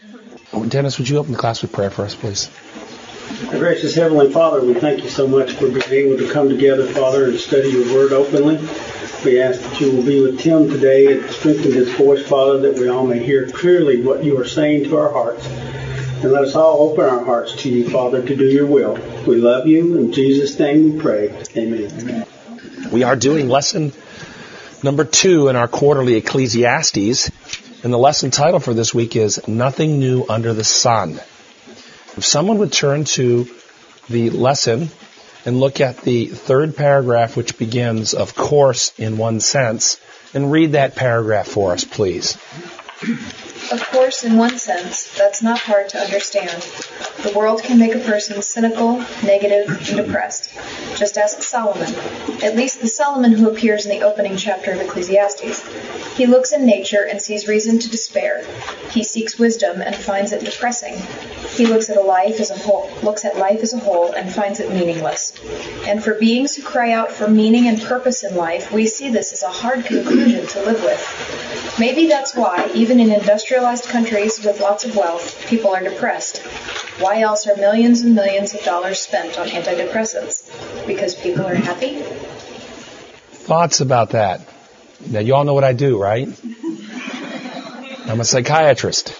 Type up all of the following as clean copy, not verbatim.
Dennis, would you open the class with prayer for us, please? Our gracious Heavenly Father, we thank you so much for being able to come together, Father, and study your word openly. We ask that you will be with Tim today and strengthen his voice, Father, that we all may hear clearly what you are saying to our hearts. And let us all open our hearts to you, Father, to do your will. We love you. In Jesus' name we pray. Amen. We are doing lesson number 2 in our quarterly Ecclesiastes. And the lesson title for this week is Nothing New Under the Sun. If someone would turn to the lesson and look at the third paragraph, which begins, of course, in one sense, and read that paragraph for us, please. Of course, in one sense, that's not hard to understand. The world can make a person cynical, negative, and depressed. Just ask Solomon, at least the Solomon who appears in the opening chapter of Ecclesiastes. He looks in nature and sees reason to despair. He seeks wisdom and finds it depressing. He looks at life as a whole and finds it meaningless. And for beings who cry out for meaning and purpose in life, we see this as a hard conclusion to live with. Maybe that's why, even in industrialized countries with lots of wealth, people are depressed. Why else are millions and millions of dollars spent on antidepressants? Because people are happy? Thoughts about that? Now, you all know what I do, right? I'm a psychiatrist.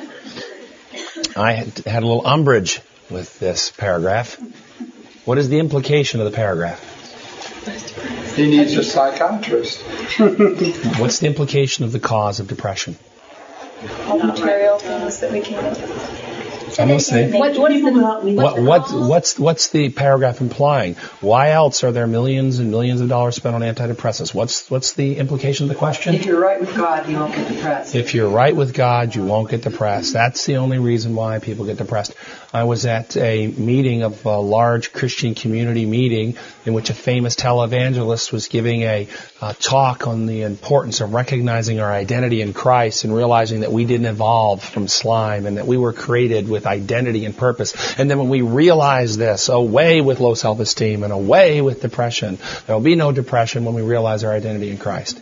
I had a little umbrage with this paragraph. What is the implication of the paragraph? He needs a psychiatrist. What's the implication of the cause of depression? All the material things that we can... I'm listening. What's the paragraph implying? Why else are there millions and millions of dollars spent on antidepressants? What's the implication of the question? If you're right with God, you won't get depressed. If you're right with God, you won't get depressed. That's the only reason why people get depressed. I was at a meeting of a large Christian community meeting in which a famous televangelist was giving a talk on the importance of recognizing our identity in Christ and realizing that we didn't evolve from slime and that we were created with identity and purpose. And then when we realize this, away with low self-esteem and away with depression, there will be no depression when we realize our identity in Christ.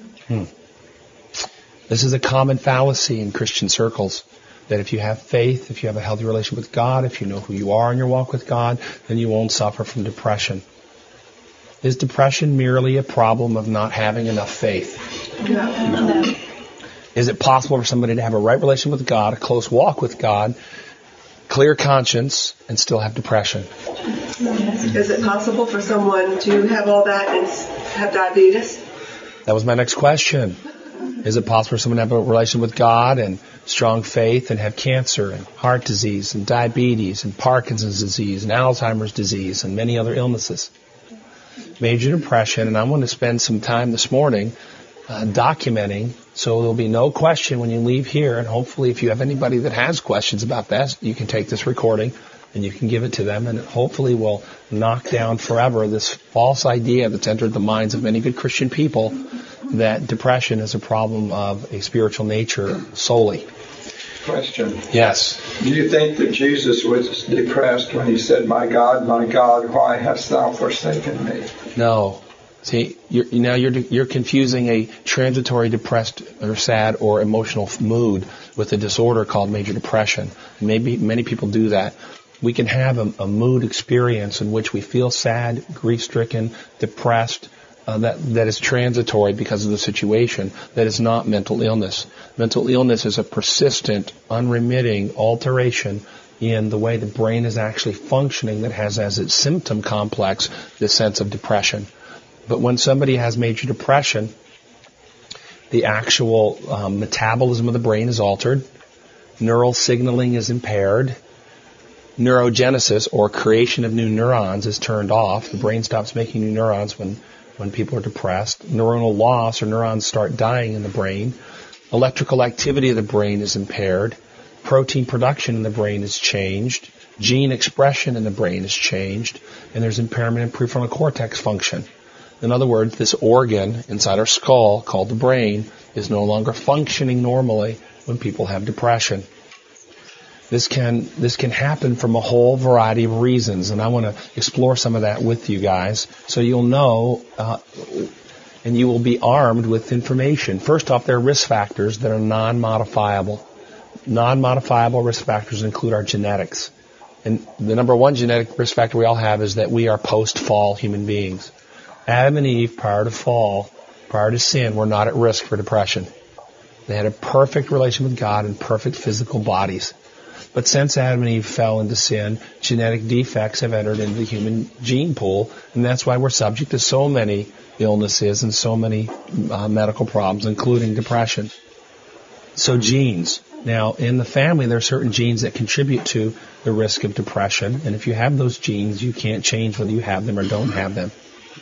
This is a common fallacy in Christian circles, that if you have faith, if you have a healthy relationship with God, if you know who you are in your walk with God, then you won't suffer from depression. Is depression merely a problem of not having enough faith? No. Is it possible for somebody to have a right relationship with God, a close walk with God, clear conscience, and still have depression? Is it possible for someone to have all that and have diabetes? That was my next question. Is it possible for someone to have a relationship with God and strong faith and have cancer and heart disease and diabetes and Parkinson's disease and Alzheimer's disease and many other illnesses? Major depression, and I want to spend some time this morning documenting, so there'll be no question when you leave here, and hopefully if you have anybody that has questions about that, you can take this recording and you can give it to them, and it hopefully will knock down forever this false idea that's entered the minds of many good Christian people that depression is a problem of a spiritual nature solely. Question. Yes. Do you think that Jesus was depressed when he said, my God, why hast thou forsaken me? No. See, you're confusing a transitory depressed or sad or emotional mood with a disorder called major depression. Maybe many people do that. We can have a mood experience in which we feel sad, grief-stricken, depressed, that is transitory because of the situation, that is not mental illness. Mental illness is a persistent, unremitting alteration in the way the brain is actually functioning that has as its symptom complex this sense of depression. But when somebody has major depression, the actual metabolism of the brain is altered, neural signaling is impaired, neurogenesis, or creation of new neurons, is turned off. The brain stops making new neurons when people are depressed. Neuronal loss, or neurons start dying in the brain. Electrical activity of the brain is impaired. Protein production in the brain is changed. Gene expression in the brain is changed. And there's impairment in prefrontal cortex function. In other words, this organ inside our skull, called the brain, is no longer functioning normally when people have depression. This can happen from a whole variety of reasons, and I want to explore some of that with you guys so you'll know and you will be armed with information. First off, there are risk factors that are non-modifiable. non-modifiable risk factors include our genetics. And the number one genetic risk factor we all have is that we are post-fall human beings. Adam and Eve, prior to fall, prior to sin, were not at risk for depression. They had a perfect relation with God and perfect physical bodies. But since Adam and Eve fell into sin, genetic defects have entered into the human gene pool, and that's why we're subject to so many illnesses and so many medical problems, including depression. So genes. Now, in the family, there are certain genes that contribute to the risk of depression, and if you have those genes, you can't change whether you have them or don't have them.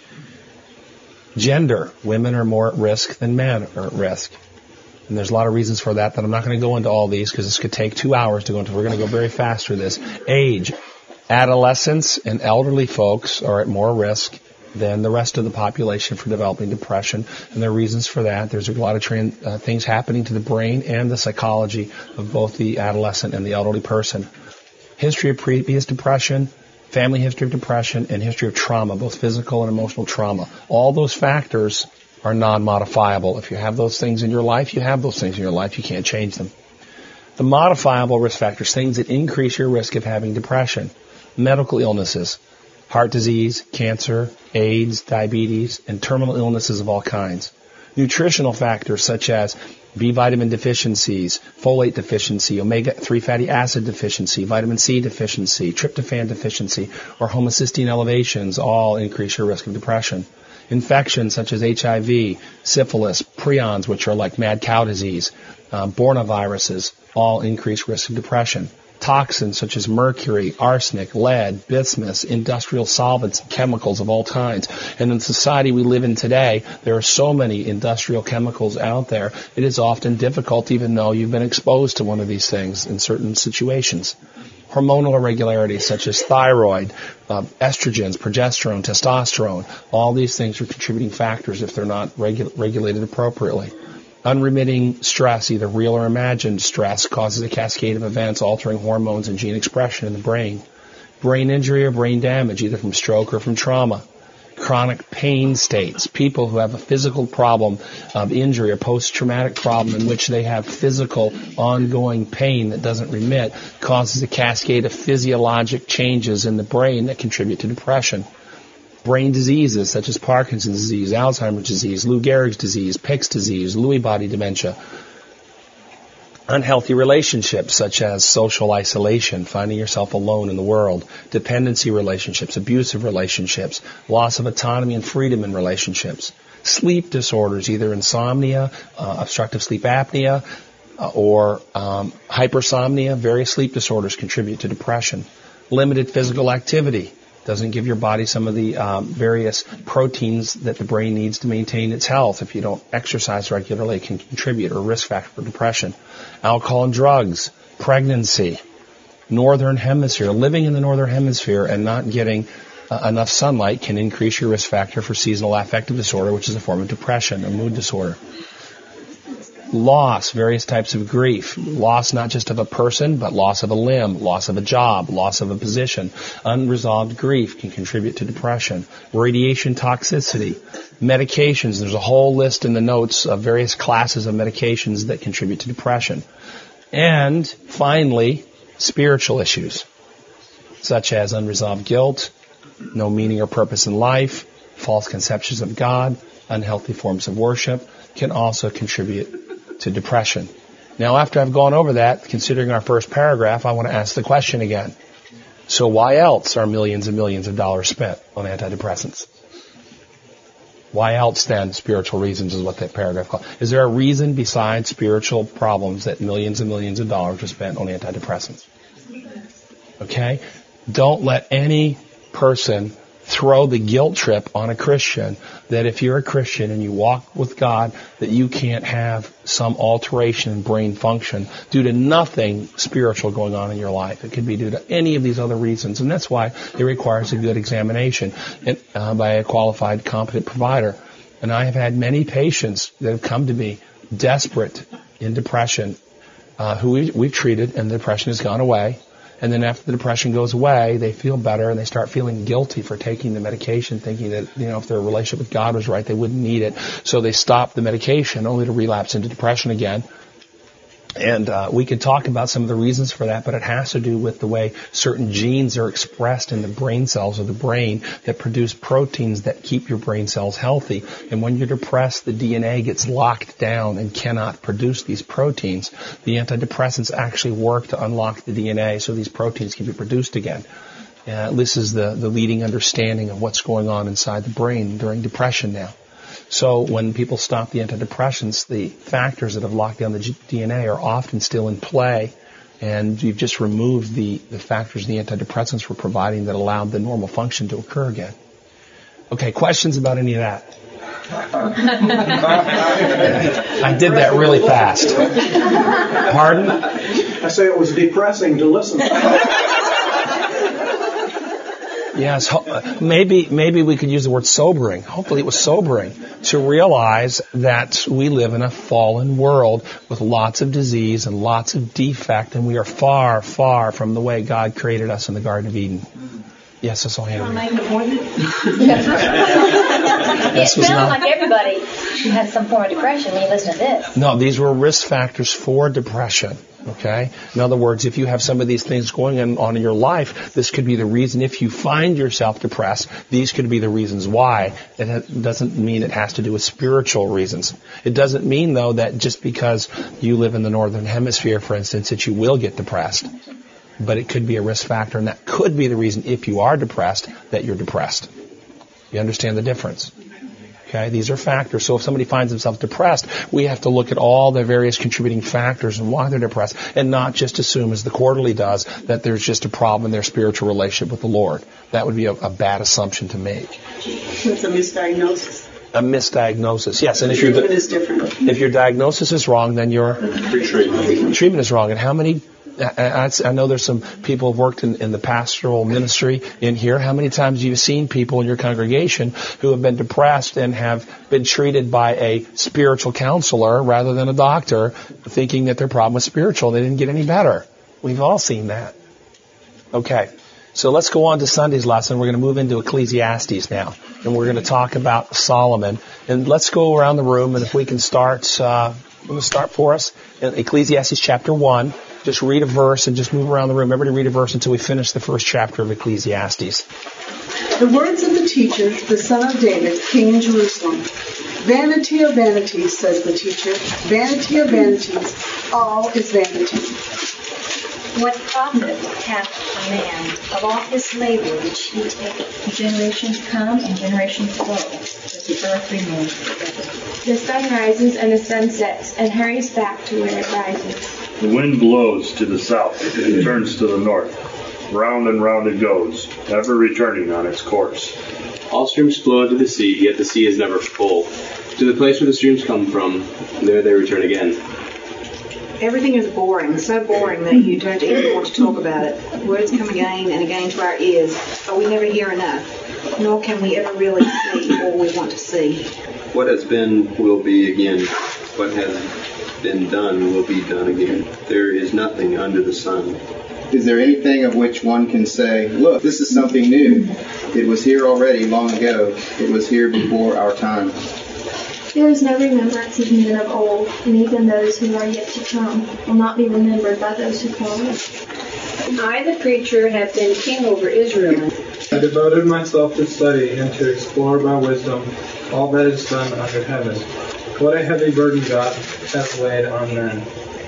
Gender. Women are more at risk than men are at risk. And there's a lot of reasons for that I'm not going to go into all these because this could take 2 hours to go into. We're going to go very fast through this. Age. Adolescents and elderly folks are at more risk than the rest of the population for developing depression. And there are reasons for that. There's a lot of things happening to the brain and the psychology of both the adolescent and the elderly person. History of previous depression, family history of depression, and history of trauma, both physical and emotional trauma. All those factors are non-modifiable. If you have those things in your life, you have those things in your life. You can't change them. The modifiable risk factors, things that increase your risk of having depression. Medical illnesses, heart disease, cancer, AIDS, diabetes, and terminal illnesses of all kinds. Nutritional factors such as B vitamin deficiencies, folate deficiency, omega-3 fatty acid deficiency, vitamin C deficiency, tryptophan deficiency, or homocysteine elevations all increase your risk of depression. Infections such as HIV, syphilis, prions, which are like mad cow disease, bornaviruses, all increase risk of depression. Toxins such as mercury, arsenic, lead, bismuth, industrial solvents, chemicals of all kinds. And in the society we live in today, there are so many industrial chemicals out there, it is often difficult even though you've been exposed to one of these things in certain situations. Hormonal irregularities such as thyroid, estrogens, progesterone, testosterone, all these things are contributing factors if they're not regulated appropriately. Unremitting stress, either real or imagined stress, causes a cascade of events altering hormones and gene expression in the brain. Brain injury or brain damage, either from stroke or from trauma. Chronic pain states, people who have a physical problem of injury or post-traumatic problem in which they have physical ongoing pain that doesn't remit, causes a cascade of physiologic changes in the brain that contribute to depression. Brain diseases such as Parkinson's disease, Alzheimer's disease, Lou Gehrig's disease, Pick's disease, Lewy body dementia. Unhealthy relationships such as social isolation, finding yourself alone in the world, dependency relationships, abusive relationships, loss of autonomy and freedom in relationships. Sleep disorders, either insomnia, obstructive sleep apnea, or hypersomnia. Various sleep disorders contribute to depression. Limited physical activity doesn't give your body some of the various proteins that the brain needs to maintain its health. If you don't exercise regularly, it can contribute or risk factor for depression. Alcohol and drugs, pregnancy, northern hemisphere, living in the northern hemisphere and not getting enough sunlight can increase your risk factor for seasonal affective disorder, which is a form of depression, a mood disorder. Loss, various types of grief. Loss not just of a person, but loss of a limb, loss of a job, loss of a position. Unresolved grief can contribute to depression. Radiation toxicity. Medications, there's a whole list in the notes of various classes of medications that contribute to depression. And finally, spiritual issues, such as unresolved guilt, no meaning or purpose in life, false conceptions of God, unhealthy forms of worship, can also contribute to depression. Now, after I've gone over that, considering our first paragraph, I want to ask the question again. So why else are millions and millions of dollars spent on antidepressants? Why else then spiritual reasons is what that paragraph calls? Is there a reason besides spiritual problems that millions and millions of dollars are spent on antidepressants? Okay? Don't let any person throw the guilt trip on a Christian that if you're a Christian and you walk with God, that you can't have some alteration in brain function due to nothing spiritual going on in your life. It could be due to any of these other reasons, and that's why it requires a good examination by a qualified, competent provider. And I have had many patients that have come to me desperate in depression who we've treated, and the depression has gone away. And then after the depression goes away, they feel better and they start feeling guilty for taking the medication, thinking that, if their relationship with God was right, they wouldn't need it. So they stop the medication only to relapse into depression again. And we could talk about some of the reasons for that, but it has to do with the way certain genes are expressed in the brain cells of the brain that produce proteins that keep your brain cells healthy. And when you're depressed, the DNA gets locked down and cannot produce these proteins. The antidepressants actually work to unlock the DNA so these proteins can be produced again. This is the leading understanding of what's going on inside the brain during depression now. So when people stop the antidepressants, the factors that have locked down the DNA are often still in play, and you've just removed the factors the antidepressants were providing that allowed the normal function to occur again. Okay, questions about any of that? I did that really fast. Pardon? I say it was depressing to listen to. Yes, maybe we could use the word sobering. Hopefully it was sobering to realize that we live in a fallen world with lots of disease and lots of defect, and we are far, far from the way God created us in the Garden of Eden. Yes, that's all I have. It sounds like everybody has some form of depression when you listen to this. No, these were risk factors for depression. Okay? In other words, if you have some of these things going on in your life, this could be the reason. If you find yourself depressed, these could be the reasons why. It doesn't mean it has to do with spiritual reasons. It doesn't mean, though, that just because you live in the Northern Hemisphere, for instance, that you will get depressed. But it could be a risk factor, and that could be the reason, if you are depressed, that you're depressed. You understand the difference? Okay, these are factors. So if somebody finds themselves depressed, we have to look at all the various contributing factors and why they're depressed, and not just assume, as the Quarterly does, that there's just a problem in their spiritual relationship with the Lord. That would be a bad assumption to make. It's a misdiagnosis. A misdiagnosis, yes. And if Treatment is different. If your diagnosis is wrong, then your treatment is wrong. And how many? I know there's some people who've worked in the pastoral ministry in here. How many times have you seen people in your congregation who have been depressed and have been treated by a spiritual counselor rather than a doctor, thinking that their problem was spiritual? They didn't get any better. We've all seen that. Okay. So let's go on to Sunday's lesson. We're going to move into Ecclesiastes now, and we're going to talk about Solomon. And let's go around the room, and if we can start, I'm going to start for us in Ecclesiastes chapter 1. Just read a verse and just move around the room. Everybody read a verse until we finish the first chapter of Ecclesiastes. The words of the teacher, the son of David, king in Jerusalem. Vanity of vanities, says the teacher. Vanity of vanities, all is vanity. What profit hath a man of all his labor which he taketh? Generations come and generations go, but the earth remains forever. The sun rises and the sun sets and hurries back to where it rises. The wind blows to the south and turns to the north. Round and round it goes, ever returning on its course. All streams flow into the sea, yet the sea is never full. To the place where the streams come from, there they return again. Everything is boring, so boring that you don't even want to talk about it. Words come again and again to our ears, but we never hear enough, nor can we ever really see all we want to see. What has been will be again. What has been done will be done again. There is nothing under the sun. Is there anything of which one can say, look, this is something new? It was here already long ago. It was here before our time. There is no remembrance of men of old, and even those who are yet to come will not be remembered by those who call us. I, the preacher, have been king over Israel. I devoted myself to study and to explore by wisdom all that is done under heaven. What a heavy burden God hath laid on men.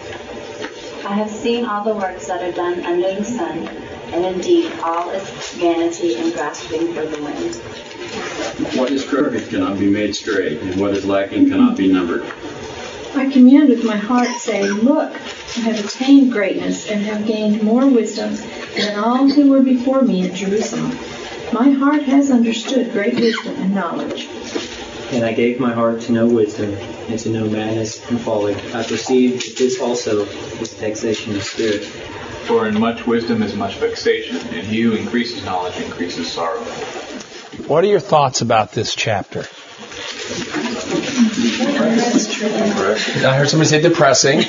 I have seen all the works that are done under the sun, and indeed all is vanity and grasping for the wind. What is crooked cannot be made straight, and what is lacking cannot be numbered. I communed with my heart, saying, look, I have attained greatness and have gained more wisdom than all who were before me in Jerusalem. My heart has understood great wisdom and knowledge. And I gave my heart to know wisdom, and to know madness and folly. I perceived that this also is vexation of spirit. For in much wisdom is much vexation, and he who increases knowledge increases sorrow. What are your thoughts about this chapter? I heard somebody say depressing.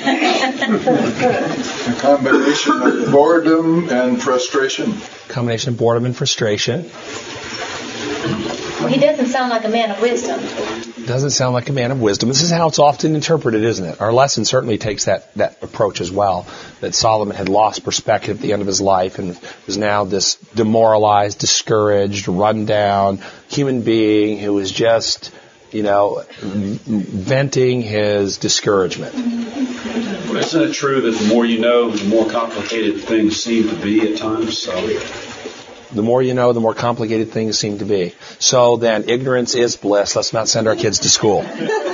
A combination of boredom and frustration. Combination of boredom and frustration. Well, he doesn't sound like a man of wisdom. Doesn't sound like a man of wisdom. This is how it's often interpreted, isn't it? Our lesson certainly takes that approach as well, that Solomon had lost perspective at the end of his life and was now this demoralized, discouraged, run down human being who was just, venting his discouragement. But isn't it true that the more you know, the more complicated things seem to be at times? So the more you know, the more complicated things seem to be. So then, ignorance is bliss. Let's not send our kids to school.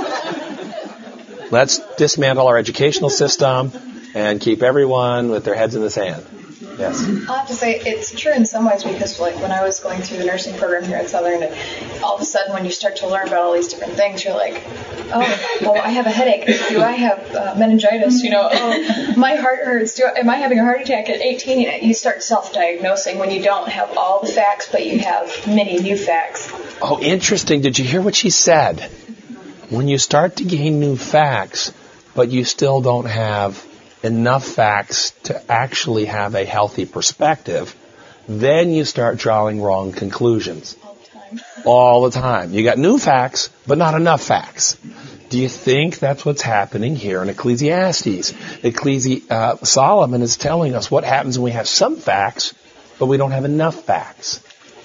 Let's dismantle our educational system and keep everyone with their heads in the sand. Yes. I'll have to say it's true in some ways because when I was going through the nursing program here at Southern, all of a sudden when you start to learn about all these different things, you're like, oh, well, I have a headache. Do I have meningitis? Oh, my heart hurts. Am I having a heart attack at 18? You start self-diagnosing when you don't have all the facts, but you have many new facts. Oh, interesting. Did you hear what she said? When you start to gain new facts, but you still don't have enough facts to actually have a healthy perspective, then you start drawing wrong conclusions. All the time. You got new facts, but not enough facts. Do you think that's what's happening here in Ecclesiastes? Solomon is telling us what happens when we have some facts, but we don't have enough facts.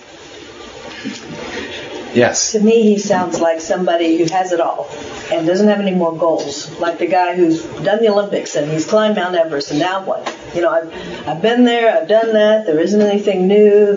Yes. To me, he sounds like somebody who has it all and doesn't have any more goals. Like the guy who's done the Olympics and he's climbed Mount Everest, and now what? I've been there, I've done that. There isn't anything new.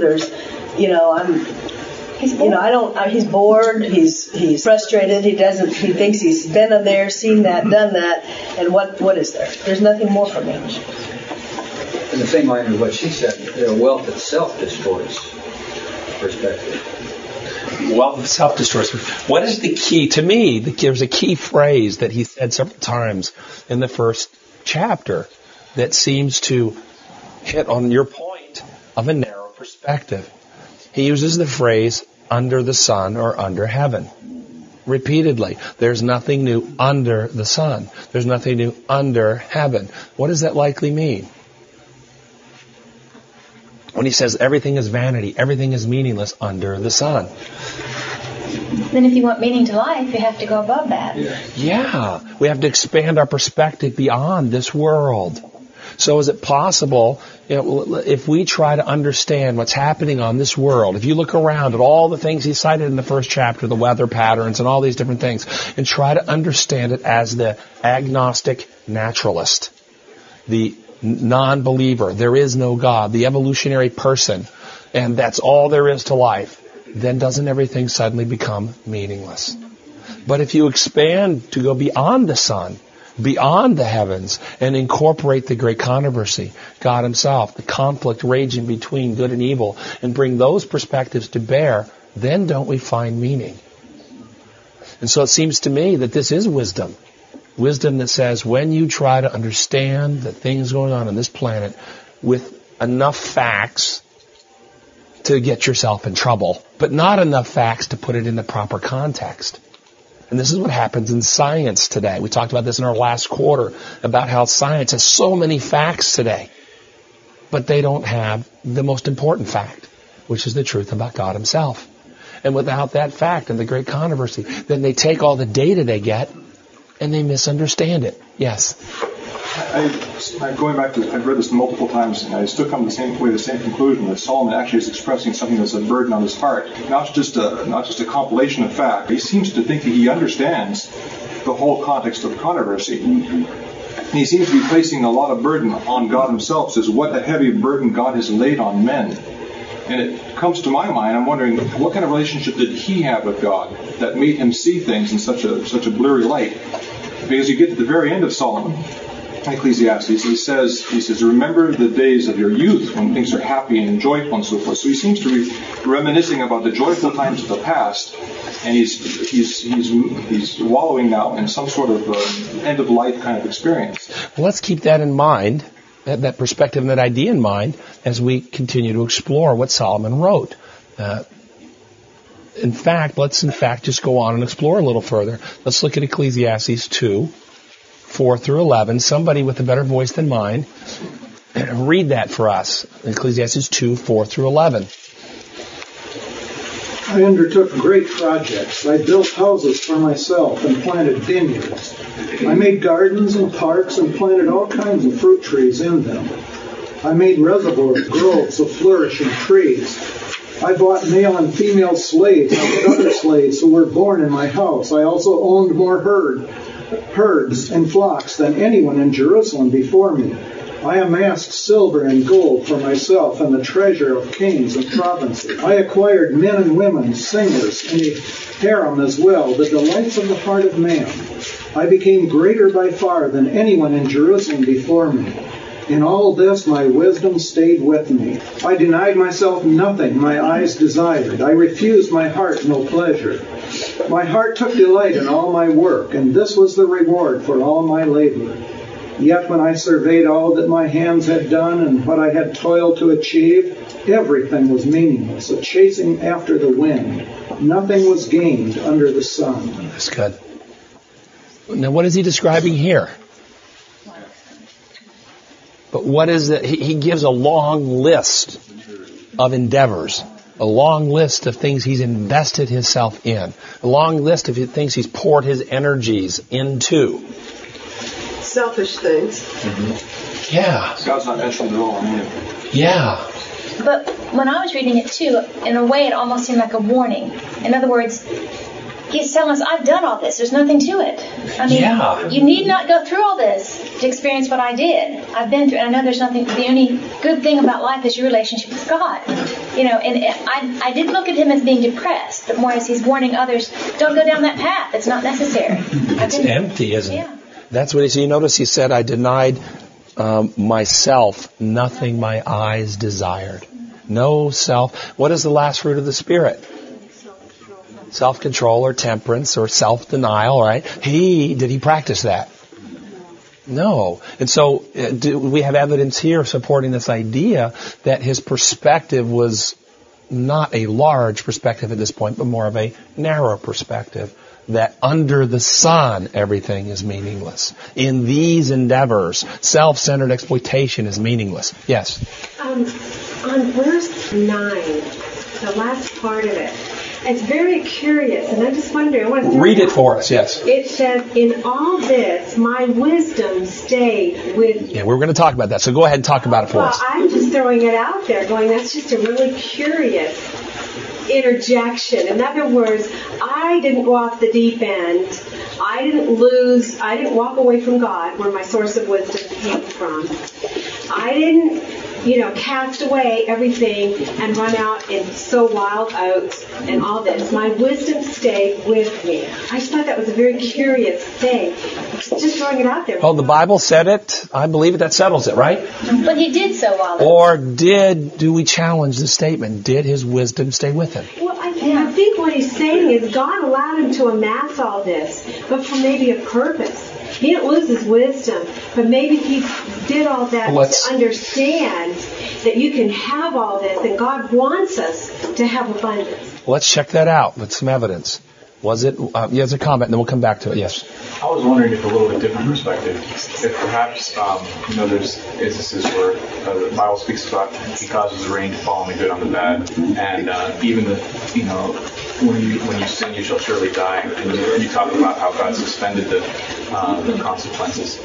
He's bored. He's frustrated. He thinks he's been there, seen that, done that, and what is there? There's nothing more for me. In the same line of what she said, wealth itself destroys perspective. Wealth itself destroys. What is the key? To me, there's a key phrase that he said several times in the first chapter that seems to hit on your point of a narrow perspective. He uses the phrase under the sun or under heaven. Repeatedly. There's nothing new under the sun. There's nothing new under heaven. What does that likely mean? When he says everything is vanity, everything is meaningless under the sun. Then if you want meaning to life, you have to go above that. Yeah. We have to expand our perspective beyond this world. So is it possible, if we try to understand what's happening on this world, if you look around at all the things he cited in the first chapter, the weather patterns and all these different things, and try to understand it as the agnostic naturalist, the non-believer, there is no God, the evolutionary person, and that's all there is to life, then doesn't everything suddenly become meaningless? But if you expand to go beyond the sun, beyond the heavens, and incorporate the great controversy, God himself, the conflict raging between good and evil, and bring those perspectives to bear, then don't we find meaning? And so it seems to me that this is wisdom. Wisdom that says when you try to understand the things going on this planet with enough facts to get yourself in trouble, but not enough facts to put it in the proper context. And this is what happens in science today. We talked about this in our last quarter, about how science has so many facts today, but they don't have the most important fact, which is the truth about God himself. And without that fact and the great controversy, then they take all the data they get and they misunderstand it. Yes? I'm going back to, I've read this multiple times, and I still come to the same conclusion that Solomon actually is expressing something that's a burden on his heart, not just a compilation of fact. He seems to think that he understands the whole context of the controversy. And he seems to be placing a lot of burden on God himself. Says, what a heavy burden God has laid on men. And it comes to my mind, I'm wondering, what kind of relationship did he have with God that made him see things in such a blurry light? Because you get to the very end of Solomon, Ecclesiastes, he says, remember the days of your youth when things are happy and joyful and so forth. So he seems to be reminiscing about the joyful times of the past, and he's wallowing now in some sort of end of life kind of experience. Well, let's keep that in mind, that perspective and that idea in mind, as we continue to explore what Solomon wrote. Let's just go on and explore a little further. Let's look at Ecclesiastes 2. 4 through 11. Somebody with a better voice than mine, read that for us. Ecclesiastes 2, 4 through 11. I undertook great projects. I built houses for myself and planted vineyards. I made gardens and parks and planted all kinds of fruit trees in them. I made reservoirs, groves of flourishing trees. I bought male and female slaves and other slaves who were born in my house. I also owned more herds and flocks than anyone in Jerusalem before me. I amassed silver and gold for myself and the treasure of kings and provinces. I acquired men and women, singers, and a harem as well, the delights of the heart of man. I became greater by far than anyone in Jerusalem before me. In all this my wisdom stayed with me. I denied myself nothing my eyes desired. I refused my heart no pleasure. My heart took delight in all my work, and this was the reward for all my labor. Yet when I surveyed all that my hands had done and what I had toiled to achieve, everything was meaningless, a chasing after the wind. Nothing was gained under the sun. That's good. Now what is he describing here? But what is it? He gives a long list of endeavors, a long list of things he's invested himself in, a long list of things he's poured his energies into. Selfish things. Mm-hmm. Yeah. God's not mentioned at all. Yeah. But when I was reading it too, in a way it almost seemed like a warning. In other words, he's telling us, I've done all this. There's nothing to it. I mean, you need not go through all this to experience what I did. I've been through, and I know there's nothing, the only good thing about life is your relationship with God. You know, and I didn't look at him as being depressed, but more as he's warning others, don't go down that path. It's not necessary. It's empty, isn't it? That's what he said. You notice he said, I denied myself nothing my eyes desired. No self. What is the last fruit of the Spirit? Self-control or temperance or self-denial, right? Did he practice that? No. And so we have evidence here supporting this idea that his perspective was not a large perspective at this point, but more of a narrow perspective. That under the sun, everything is meaningless. In these endeavors, self-centered exploitation is meaningless. Yes? On verse 9, the last part of it, it's very curious, and I just wonder, I want to read it for us, yes. It says, in all this, my wisdom stayed with me. Yeah, we're going to talk about that, so go ahead and talk about it for us. I'm just throwing it out there, going, that's just a really curious interjection. In other words, I didn't go off the deep end. I didn't walk away from God, where my source of wisdom came from. I didn't, cast away everything and run out and sow wild oats and all this. My wisdom stayed with me. I just thought that was a very curious thing. Just throwing it out there. Well, the Bible said it. I believe it. That settles it, right? But he did sow wild oats. Or do we challenge the statement? Did his wisdom stay with him? Well, I think what he's saying is God allowed him to amass all this, but for maybe a purpose. He didn't lose his wisdom, but maybe he did all that to understand that you can have all this, and God wants us to have abundance. Let's check that out with some evidence. Was it? There's a comment, and then we'll come back to it. Yes. I was wondering if a little bit different perspective, if perhaps there's instances where the Bible speaks about He causes the rain to fall on the good on the bad, and even when you sin, you shall surely die. And you talk about how God suspended the consequences.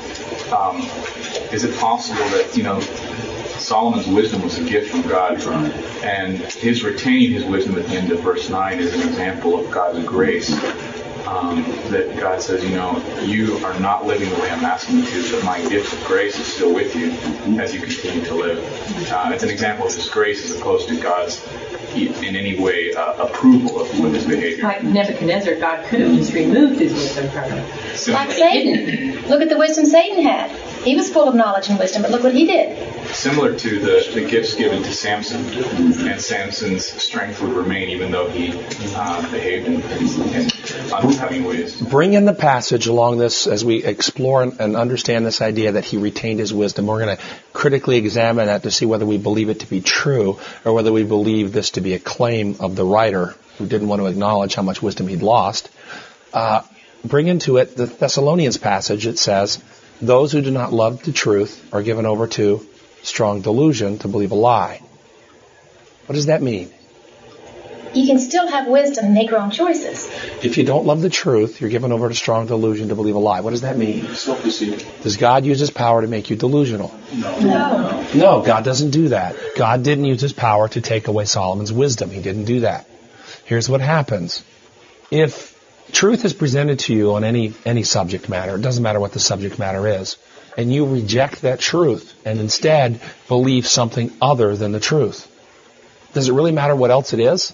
Is it possible that Solomon's wisdom was a gift from God, and his retaining his wisdom at the end of verse 9 is an example of God's grace? That God says, you are not living the way I'm asking you to, but my gift of grace is still with you as you continue to live. It's an example of His grace as opposed to God's, in any way, approval of his behavior. Like Nebuchadnezzar, God could have just removed his wisdom from him. Like Satan. Look at the wisdom Satan had. He was full of knowledge and wisdom, but look what he did. Similar to the gifts given to Samson, and Samson's strength would remain even though he behaved in unbecoming ways. Bring in the passage along this as we explore and understand this idea that he retained his wisdom. We're going to critically examine that to see whether we believe it to be true or whether we believe this to be a claim of the writer who didn't want to acknowledge how much wisdom he'd lost. Bring into it the Thessalonians passage. It says, those who do not love the truth are given over to strong delusion to believe a lie. What does that mean? you can still have wisdom and make wrong choices. If you don't love the truth, you're given over to strong delusion to believe a lie. What does that mean? Self-deceit. Does God use His power to make you delusional? No. No, God doesn't do that. God didn't use His power to take away Solomon's wisdom. He didn't do that. Here's what happens. If truth is presented to you on any subject matter, it doesn't matter what the subject matter is, and you reject that truth and instead believe something other than the truth, does it really matter what else it is?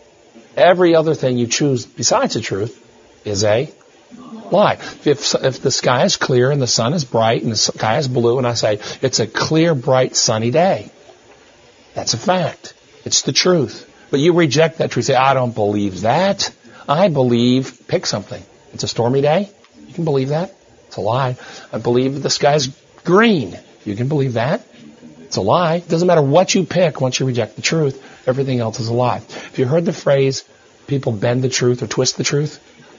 Every other thing you choose besides the truth is a lie. If the sky is clear and the sun is bright and the sky is blue and I say, it's a clear, bright, sunny day, that's a fact. It's the truth. But you reject that truth. Say, I don't believe that. I believe, pick something. It's a stormy day. You can believe that. It's a lie. I believe the sky's green. You can believe that. It's a lie. It doesn't matter what you pick once you reject the truth. Everything else is a lie. If you heard the phrase, people bend the truth or twist the truth,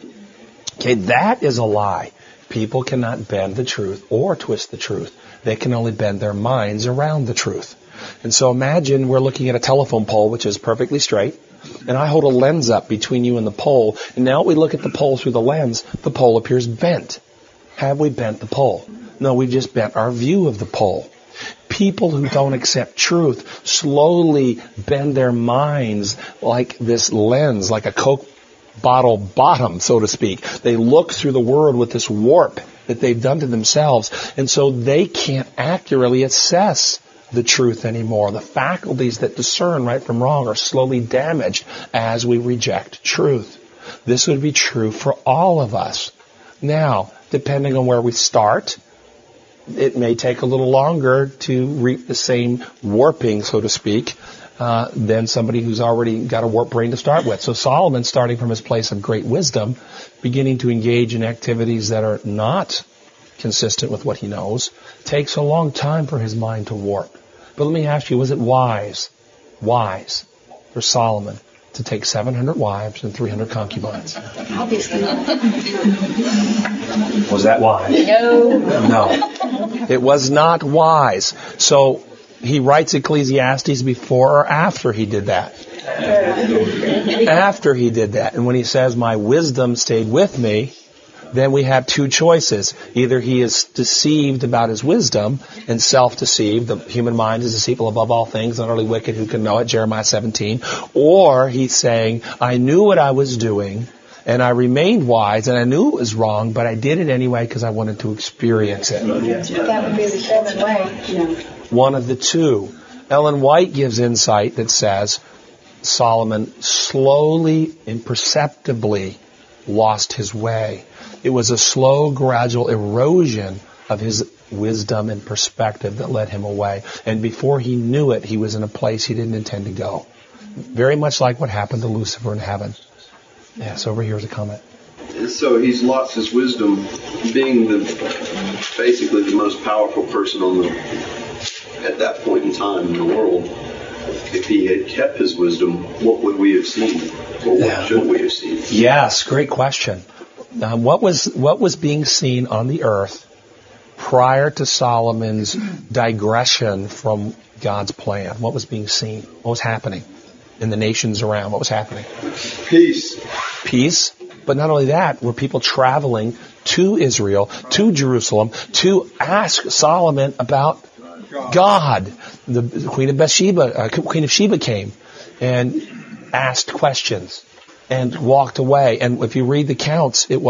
okay, that is a lie. People cannot bend the truth or twist the truth. They can only bend their minds around the truth. And so imagine we're looking at a telephone pole which is perfectly straight, and I hold a lens up between you and the pole, and now we look at the pole through the lens, the pole appears bent. Have we bent the pole? No, we've just bent our view of the pole. People who don't accept truth slowly bend their minds like this lens, like a Coke bottle bottom, so to speak. They look through the world with this warp that they've done to themselves, and so they can't accurately assess the truth anymore. The faculties that discern right from wrong are slowly damaged as we reject truth. This would be true for all of us. Now, depending on where we start, it may take a little longer to reap the same warping, so to speak, than somebody who's already got a warped brain to start with. So Solomon, starting from his place of great wisdom, beginning to engage in activities that are not consistent with what he knows, takes a long time for his mind to warp. But let me ask you, was it wise for Solomon to take 700 wives and 300 concubines? Obviously not. Was that wise? No. It was not wise. So he writes Ecclesiastes before or after he did that? After he did that. And when he says, my wisdom stayed with me, then we have two choices. Either he is deceived about his wisdom and self-deceived. The human mind is deceitful above all things, and utterly wicked, who can know it? Jeremiah 17. Or he's saying, I knew what I was doing, and I remained wise, and I knew it was wrong, but I did it anyway because I wanted to experience it. That would be the human way. One of the two. Ellen White gives insight that says Solomon slowly, imperceptibly lost his way. It was a slow, gradual erosion of his wisdom and perspective that led him away. And before he knew it, he was in a place he didn't intend to go. Very much like what happened to Lucifer in heaven. Yes, over here is a comment. So he's lost his wisdom, being basically the most powerful person at that point in time in the world. If he had kept his wisdom, what would we have seen? Or what should we have seen? Yes, great question. What was being seen on the earth prior to Solomon's digression from God's plan? What was being seen? What was happening in the nations around? What was happening? Peace. But not only that, were people traveling to Israel, to Jerusalem, to ask Solomon about God. The Queen of Sheba came and asked questions and walked away. And if you read the accounts, the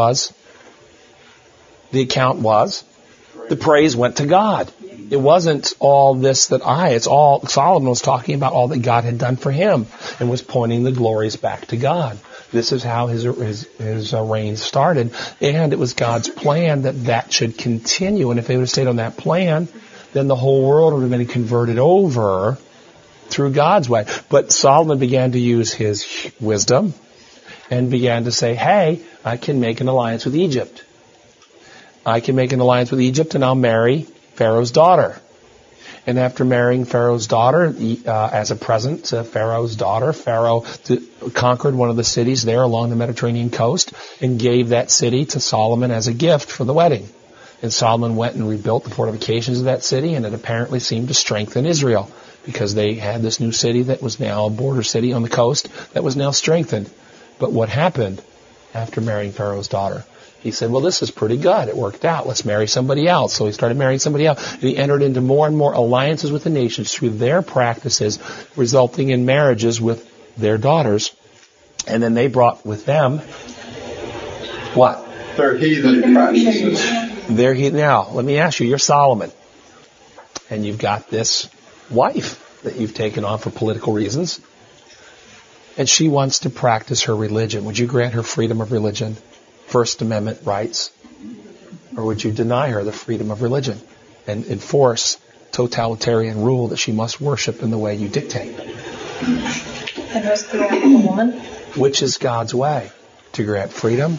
account was the praise went to God. It wasn't all this it's all Solomon was talking about all that God had done for him and was pointing the glories back to God. This is how his reign started, and it was God's plan that should continue. And if they would have stayed on that plan, then the whole world would have been converted over through God's way. But Solomon began to use his wisdom and began to say, hey, I can make an alliance with Egypt. I can make an alliance with Egypt and I'll marry Pharaoh's daughter. And after marrying Pharaoh's daughter, as a present to Pharaoh's daughter, Pharaoh conquered one of the cities there along the Mediterranean coast and gave that city to Solomon as a gift for the wedding. And Solomon went and rebuilt the fortifications of that city, and it apparently seemed to strengthen Israel. because they had this new city that was now a border city on the coast that was now strengthened. But what happened after marrying Pharaoh's daughter? He said, well, this is pretty good. It worked out. Let's marry somebody else. So he started marrying somebody else. And he entered into more and more alliances with the nations through their practices, resulting in marriages with their daughters. And then they brought with them what? Their heathen practices. Now, let me ask you, you're Solomon. And you've got this wife that you've taken on for political reasons. And she wants to practice her religion. Would you grant her freedom of religion? First Amendment rights? Or would you deny her the freedom of religion and enforce totalitarian rule that she must worship in the way you dictate? And risk the wrath of a woman? Which is God's way? To grant freedom?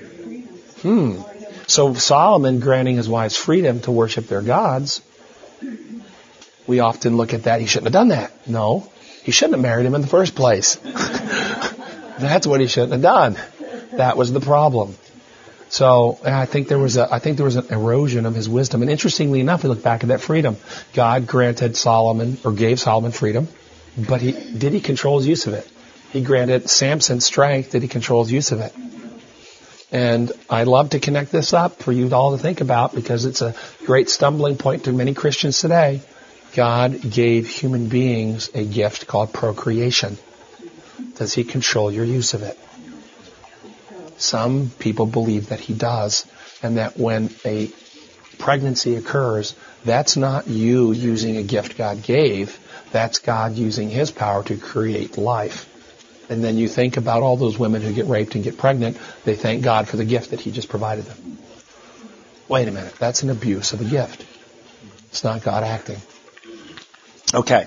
So Solomon granting his wives freedom to worship their gods, we often look at that, he shouldn't have done that. No, he shouldn't have married him in the first place. That's what he shouldn't have done. That was the problem. So I think there was an erosion of his wisdom. And interestingly enough, we look back at that freedom. God granted Solomon, or gave Solomon freedom, but did he control his use of it? He granted Samson strength. Did he control his use of it? And I'd love to connect this up for you all to think about, because it's a great stumbling point to many Christians today. God gave human beings a gift called procreation. Does he control your use of it? Some people believe that he does, and that when a pregnancy occurs, that's not you using a gift God gave. That's God using his power to create life. And then you think about all those women who get raped and get pregnant, they thank God for the gift that he just provided them. Wait a minute, that's an abuse of a gift. It's not God acting. Okay.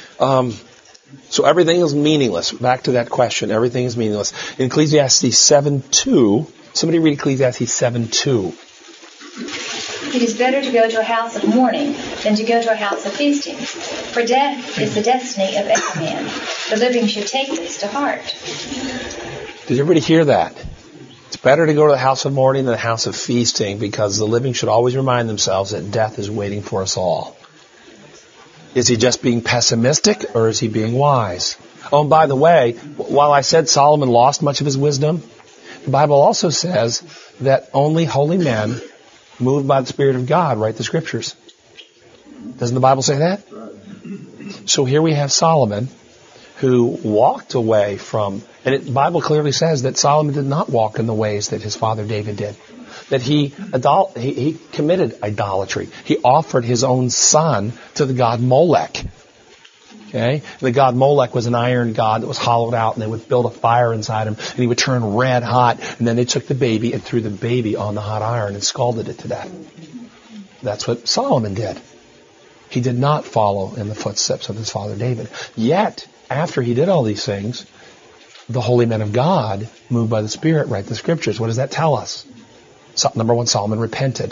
So everything is meaningless. Back to that question. Everything is meaningless. In Ecclesiastes 7:2, somebody read Ecclesiastes 7:2. It is better to go to a house of mourning than to go to a house of feasting. For death is the destiny of every man. The living should take this to heart. Did everybody hear that? It's better to go to the house of mourning than the house of feasting, because the living should always remind themselves that death is waiting for us all. Is he just being pessimistic, or is he being wise? Oh, and by the way, while I said Solomon lost much of his wisdom, the Bible also says that only holy men moved by the Spirit of God write the Scriptures. Doesn't the Bible say that? So here we have Solomon, who walked away from, and the Bible clearly says that Solomon did not walk in the ways that his father David did. That he committed idolatry. He offered his own son to the god Molech. Okay? The god Molech was an iron god that was hollowed out, and they would build a fire inside him, and he would turn red hot, and then they took the baby and threw the baby on the hot iron and scalded it to death. That's what Solomon did. He did not follow in the footsteps of his father David. Yet, after he did all these things, the holy men of God, moved by the Spirit, write the Scriptures. What does that tell us? Number one, Solomon repented.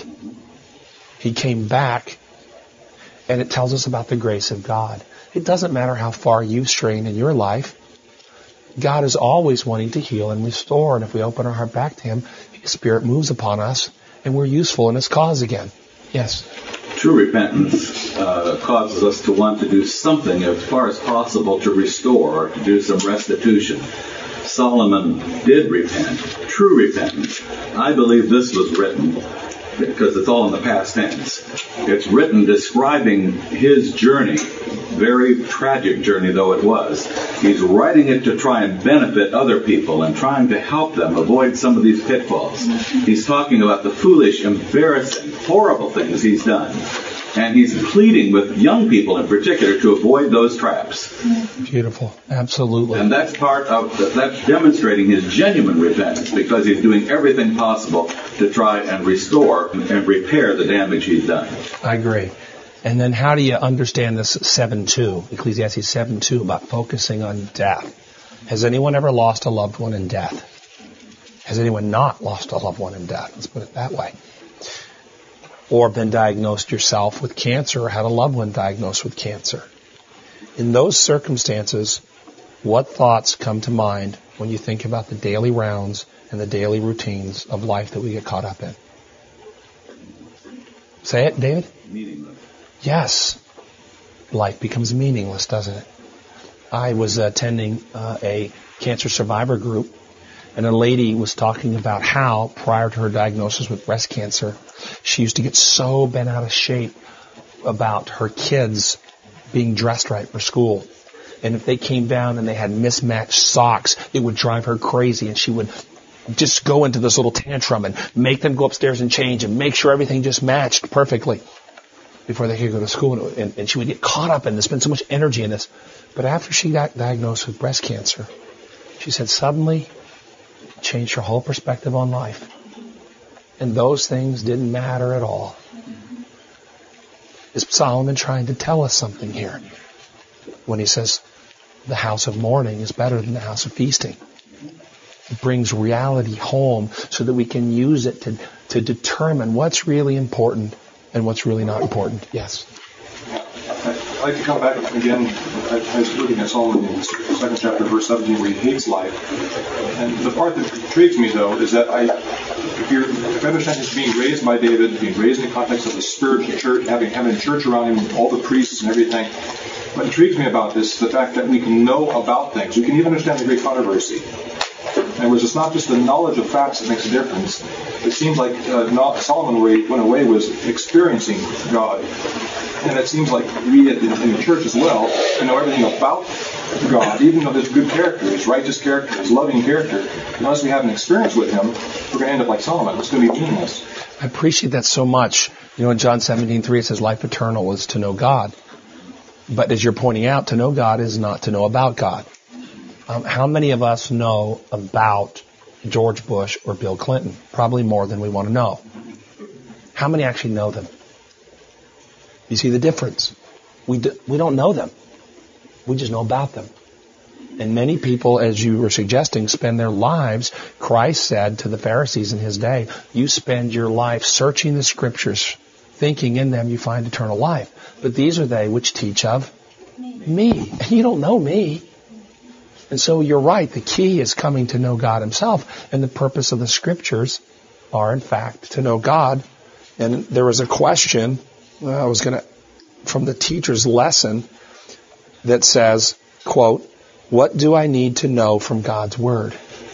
He came back, and it tells us about the grace of God. It doesn't matter how far you've strayed in your life. God is always wanting to heal and restore, and if we open our heart back to him, his Spirit moves upon us, and we're useful in his cause again. Yes? True repentance causes us to want to do something as far as possible to restore, or to do some restitution. Solomon did repent, true repentance. I believe this was written, because it's all in the past tense. It's written describing his journey, very tragic journey though it was. He's writing it to try and benefit other people and trying to help them avoid some of these pitfalls. He's talking about the foolish, embarrassing, horrible things he's done. And he's pleading with young people in particular to avoid those traps. Beautiful. Absolutely. And that's part of, that's demonstrating his genuine repentance, because he's doing everything possible to try and restore and repair the damage he's done. I agree. And then how do you understand this 7:2, Ecclesiastes 7:2, about focusing on death? Has anyone ever lost a loved one in death? Has anyone not lost a loved one in death? Let's put it that way. Or been diagnosed yourself with cancer, or had a loved one diagnosed with cancer. In those circumstances, what thoughts come to mind when you think about the daily rounds and the daily routines of life that we get caught up in? Say it, David? Meaningless. Yes. life becomes meaningless, doesn't it? I was attending a cancer survivor group, and a lady was talking about how, prior to her diagnosis with breast cancer, she used to get so bent out of shape about her kids being dressed right for school. And if they came down and they had mismatched socks, it would drive her crazy, and she would just go into this little tantrum and make them go upstairs and change and make sure everything just matched perfectly before they could go to school. And she would get caught up in this, spend so much energy in this. But after she got diagnosed with breast cancer, she said suddenly it changed her whole perspective on life. And those things didn't matter at all. Is Solomon trying to tell us something here when he says the house of mourning is better than the house of feasting? It brings reality home so that we can use it to determine what's really important and what's really not important. Yes? I'd like to come back again. I was looking at Solomon in the second chapter, verse 17, where he hates life. And the part that intrigues me, though, is that if I understand he's being raised by David, being raised in the context of the spiritual church, having a church around him, all the priests and everything, what intrigues me about this is the fact that we can know about things. We can even understand the great controversy. In other words, it's not just the knowledge of facts that makes a difference. It seems like Solomon went away was experiencing God. And it seems like we in the church as well can know everything about God, even though there's good character, his righteous character, his loving character. Unless we have an experience with him, we're going to end up like Solomon. It's going to be meaningless. I appreciate that so much. In John 17:3 it says life eternal is to know God. But as you're pointing out, to know God is not to know about God. How many of us know about George Bush or Bill Clinton? Probably more than we want to know. How many actually know them? You see the difference? We don't know them. We just know about them. And many people, as you were suggesting, spend their lives. Christ said to the Pharisees in his day, you spend your life searching the Scriptures, thinking in them you find eternal life. But these are they which teach of me. And you don't know me. And so you're right. The key is coming to know God himself. And the purpose of the Scriptures are, in fact, to know God. And there was a question from the teacher's lesson that says, quote, what do I need to know from God's Word?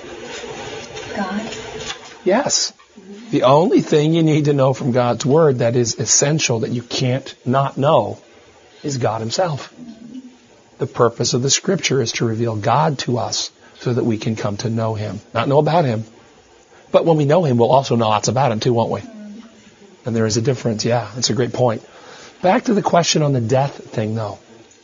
God. Yes. The only thing you need to know from God's Word that is essential, that you can't not know, is God himself. The purpose of the Scripture is to reveal God to us so that we can come to know him. Not know about him. But when we know him, we'll also know lots about him too, won't we? And there is a difference. Yeah, that's a great point. Back to the question on the death thing, though.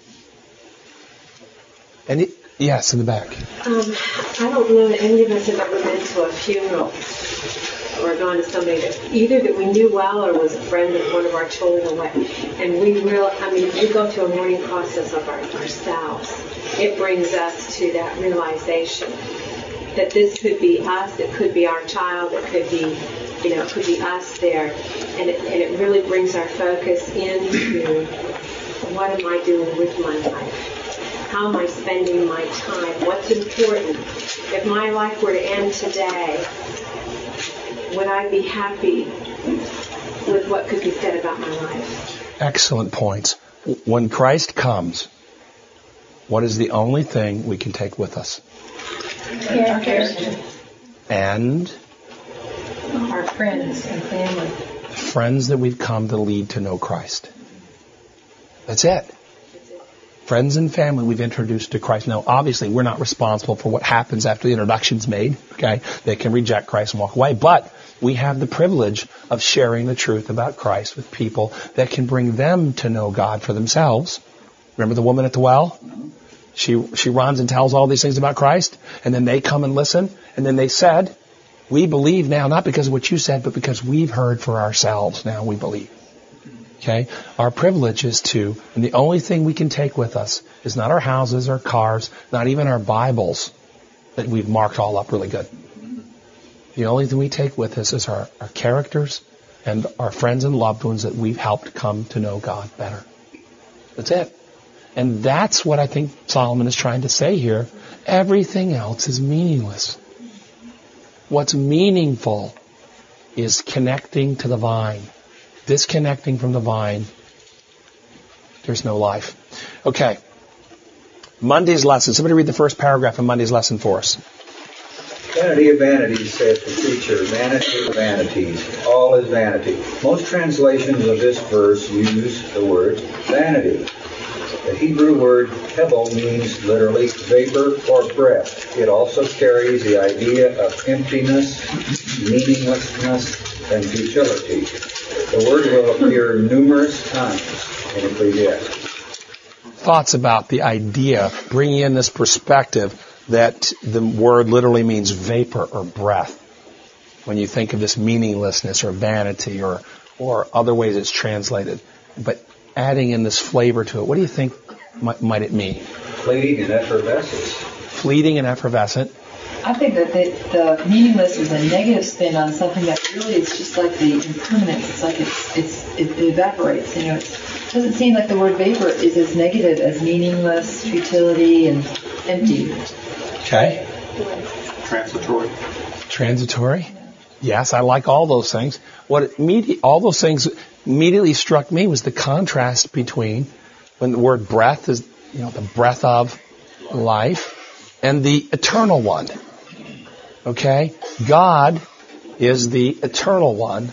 Yes, in the back. I don't know that any of us have ever been to a funeral or gone to somebody that we knew well or was a friend of one of our children or what. And if we go through a mourning process of ourselves, it brings us to that realization that this could be us, it could be our child, it could be it could be us there. And it really brings our focus into what am I doing with my life? How am I spending my time? What's important? If my life were to end today, would I be happy with what could be said about my life? Excellent points. When Christ comes, what is the only thing we can take with us? Our character. And? Our friends and family. Friends that we've come to lead to know Christ. That's it. Friends and family we've introduced to Christ. Now, obviously, we're not responsible for what happens after the introduction's made. Okay, they can reject Christ and walk away. But we have the privilege of sharing the truth about Christ with people that can bring them to know God for themselves. Remember the woman at the well? She runs and tells all these things about Christ, and then they come and listen, and then they said, we believe now, not because of what you said, but because we've heard for ourselves. Now we believe. Okay? Our privilege is and the only thing we can take with us is not our houses, our cars, not even our Bibles that we've marked all up really good. The only thing we take with us is our characters and our friends and loved ones that we've helped come to know God better. That's it. And that's what I think Solomon is trying to say here. Everything else is meaningless. What's meaningful is connecting to the vine. Disconnecting from the vine there's no life. Okay. Monday's lesson. Somebody read the first paragraph of Monday's lesson for us. Vanity of vanities, saith the preacher. Vanity of vanities. All is vanity. Most translations of this verse use the word vanity. The Hebrew word hebel means literally vapor or breath. It also carries the idea of emptiness, meaninglessness, and futility. The word will appear numerous times in Ecclesiastes. Thoughts about the idea, bringing in this perspective that the word literally means vapor or breath. When you think of this meaninglessness or vanity or other ways it's translated. But adding in this flavor to it, what do you think might it mean? Fleeting and effervescent. Fleeting and effervescent. I think that the meaningless is a negative spin on something that really is just like the impermanence. It's like it evaporates. You know, it doesn't seem like the word vapor is as negative as meaningless, futility, and empty. Okay. Transitory. Transitory. Yes, I like all those things. All those things immediately struck me was the contrast between when the word breath is, the breath of life, and the eternal one. Okay? God is the eternal one,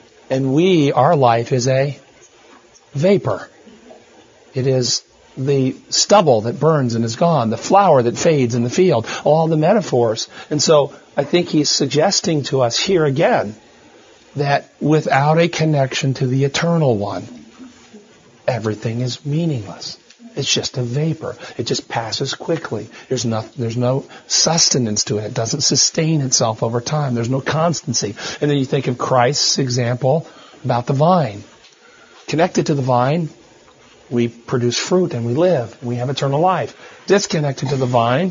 and our life is a vapor. It is the stubble that burns and is gone, the flower that fades in the field, all the metaphors. And so I think he's suggesting to us here again that without a connection to the eternal one, everything is meaningless. It's just a vapor. It just passes quickly. There's no sustenance to it. It doesn't sustain itself over time. There's no constancy. And then you think of Christ's example about the vine. Connected to the vine, we produce fruit and we live. We have eternal life. Disconnected to the vine,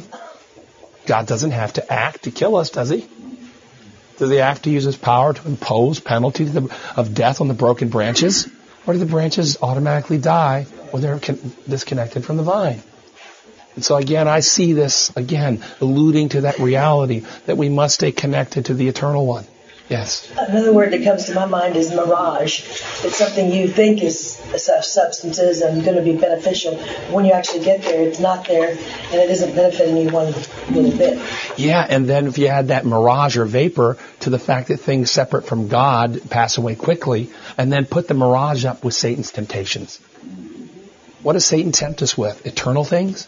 God doesn't have to act to kill us, does he? Does he have to use his power to impose penalty of death on the broken branches? Or do the branches automatically die when they're disconnected from the vine? And so again, I see this, alluding to that reality that we must stay connected to the eternal one. Yes. Another word that comes to my mind is mirage. It's something you think is substances and going to be beneficial. When you actually get there, it's not there, and it isn't benefiting you one little bit. Yeah, and then if you add that mirage or vapor to the fact that things separate from God pass away quickly, and then put the mirage up with Satan's temptations. What does Satan tempt us with? Eternal things?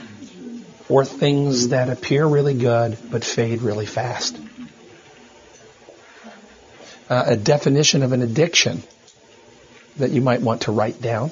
Or things that appear really good but fade really fast? A definition of an addiction that you might want to write down.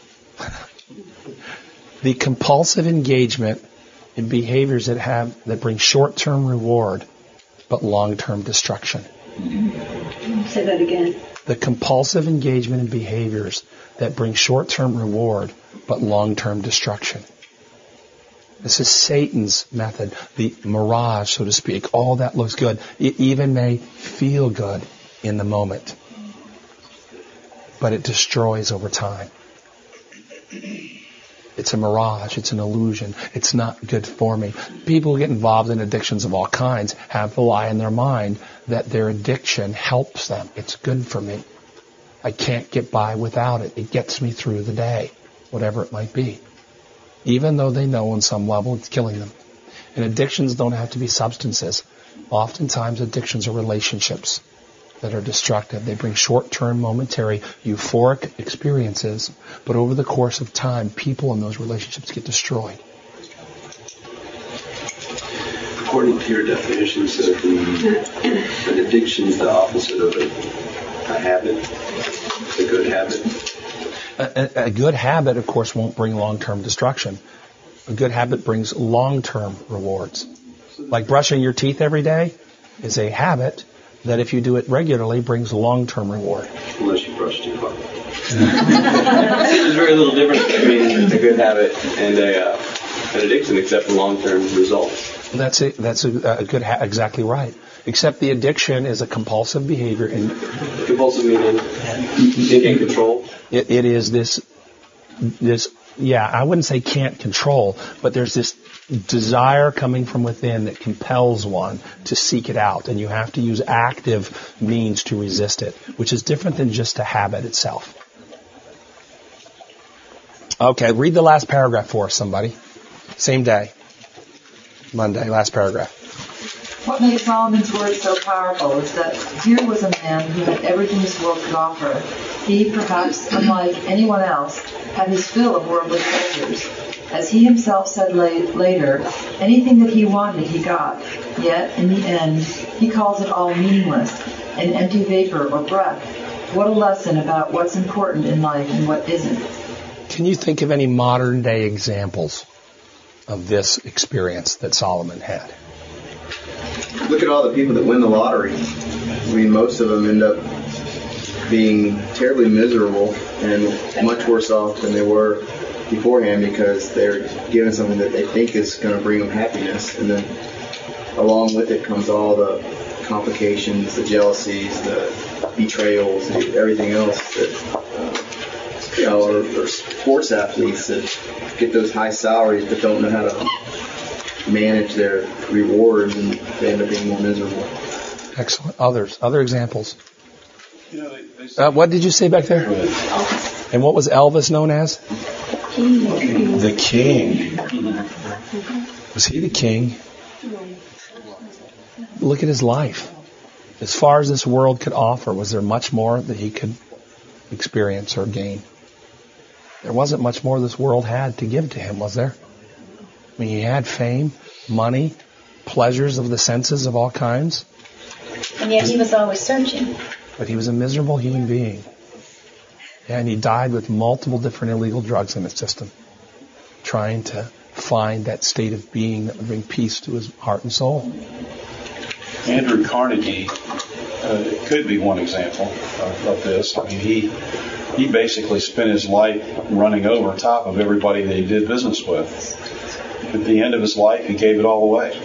The compulsive engagement in behaviors that bring short-term reward but long-term destruction. Say that again. The compulsive engagement in behaviors that bring short-term reward but long-term destruction. This is Satan's method, the mirage, so to speak. All that looks good. It even may feel good in the moment, but it destroys over time. It's a mirage. It's an illusion. It's not good for me. People who get involved in addictions of all kinds have the lie in their mind that their addiction helps them. It's good for me. I can't get by without it. It gets me through the day, whatever it might be. Even though they know on some level it's killing them. And addictions don't have to be substances. Oftentimes addictions are relationships that are destructive. They bring short-term, momentary, euphoric experiences, but over the course of time, people in those relationships get destroyed. According to your definition, so an addiction is the opposite of a habit, a good habit. A good habit, of course, won't bring long-term destruction. A good habit brings long-term rewards. Like brushing your teeth every day is a habit that if you do it regularly brings long-term reward. Unless you brush too hard. There's very little difference between a good habit and an addiction except for long-term results. That's it. That's a good exactly right. Except the addiction is a compulsive behavior. Compulsive meaning you can't control? It is this, I wouldn't say can't control, but there's this desire coming from within that compels one to seek it out, and you have to use active means to resist it, which is different than just a habit itself. Okay, read the last paragraph for us, somebody. Same day. Monday, last paragraph. What made Solomon's words so powerful is that here was a man who had everything this world could offer. He, perhaps unlike anyone else, had his fill of worldly pleasures. As he himself said later, anything that he wanted he got. Yet, in the end, he calls it all meaningless, an empty vapor or breath. What a lesson about what's important in life and what isn't. Can you think of any modern day examples of this experience that Solomon had? Look at all the people that win the lottery. I mean, most of them end up being terribly miserable and much worse off than they were beforehand because they're given something that they think is going to bring them happiness. And then along with it comes all the complications, the jealousies, the betrayals, everything else that, or sports athletes that get those high salaries but don't know how to manage their rewards, and they end up being more miserable. Excellent. Other examples. What did you say back there? And what was Elvis known as? The king. Was he the king? Look at his life. As far as this world could offer, was there much more that he could experience or gain? There wasn't much more this world had to give to him, was there? I mean, he had fame, money, pleasures of the senses of all kinds. And yet he was always searching. But he was a miserable human being. And he died with multiple different illegal drugs in his system, trying to find that state of being that would bring peace to his heart and soul. Andrew Carnegie could be one example of this. I mean, he basically spent his life running over top of everybody that he did business with. At the end of his life, he gave it all away.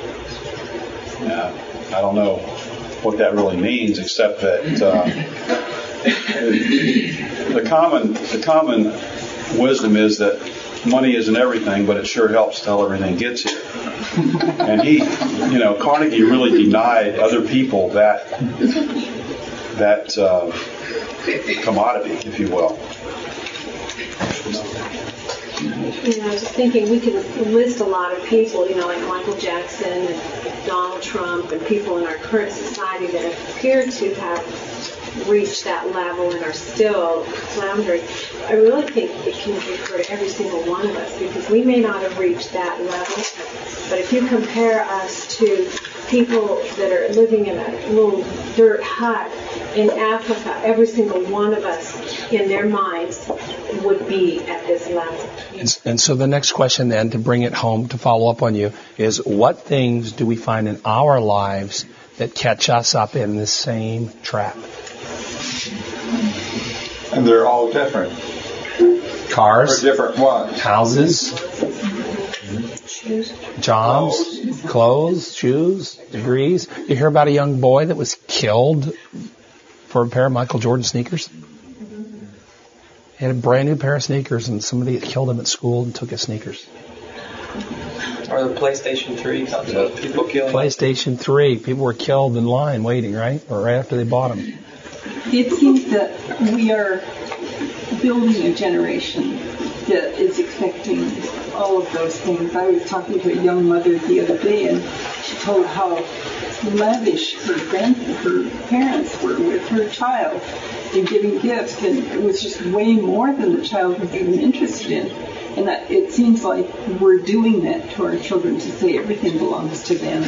I don't know what that really means, except that the common wisdom is that money isn't everything, but it sure helps till everything gets here. And Carnegie really denied other people that commodity, if you will. I was just thinking we could list a lot of people, like Michael Jackson and Donald Trump and people in our current society that appear to have reached that level and are still floundering. I really think it can refer to every single one of us because we may not have reached that level, but if you compare us to people that are living in a little dirt hut in Africa, every single one of us in their minds would be at this level. And so the next question then, to bring it home, to follow up on you, is what things do we find in our lives that catch us up in this same trap? And they're all different. Cars. Or different ones. Houses. Jobs. Clothes. Shoes. Degrees. You hear about a young boy that was killed for a pair of Michael Jordan sneakers? He had a brand new pair of sneakers and somebody had killed him at school and took his sneakers. Or the PlayStation 3 talks about people killing. PlayStation 3. People were killed in line waiting, right? Or right after they bought them. It seems that we are building a generation that is expecting all of those things. I was talking to a young mother the other day and she told how lavish her parents were with her child in giving gifts, and it was just way more than the child was even interested in. And that it seems like we're doing that to our children to say everything belongs to them.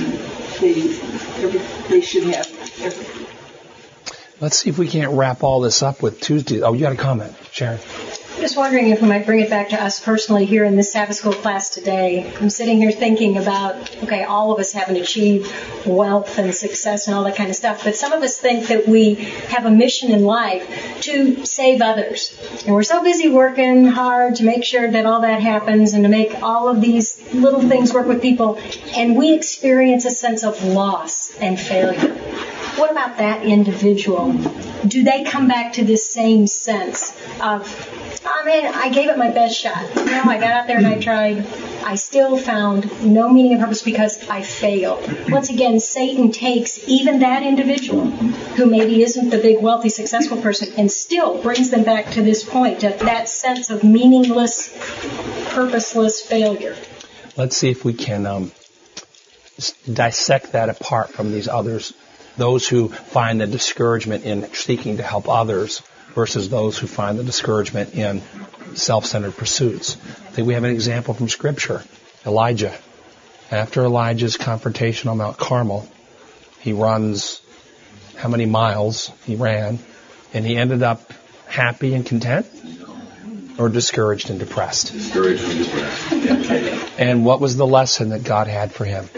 They should have everything. Let's see if we can't wrap all this up with Tuesday. Oh, you got a comment, Sharon? Just wondering if we might bring it back to us personally here in this Sabbath School class today. I'm sitting here thinking about, okay, all of us haven't achieved wealth and success and all that kind of stuff, but some of us think that we have a mission in life to save others. And we're so busy working hard to make sure that all that happens and to make all of these little things work with people, and we experience a sense of loss and failure. What about that individual? Do they come back to this same sense of I mean, I gave it my best shot. You know, I got out there and I tried. I still found no meaning and purpose because I failed. Once again, Satan takes even that individual who maybe isn't the big, wealthy, successful person and still brings them back to this point, to that sense of meaningless, purposeless failure. Let's see if we can dissect that apart from these others, those who find the discouragement in seeking to help others versus those who find the discouragement in self-centered pursuits. I think we have an example from Scripture. Elijah. After Elijah's confrontation on Mount Carmel, he runs how many miles he ran, and he ended up happy and content, or discouraged and depressed? Discouraged and depressed. And what was the lesson that God had for him?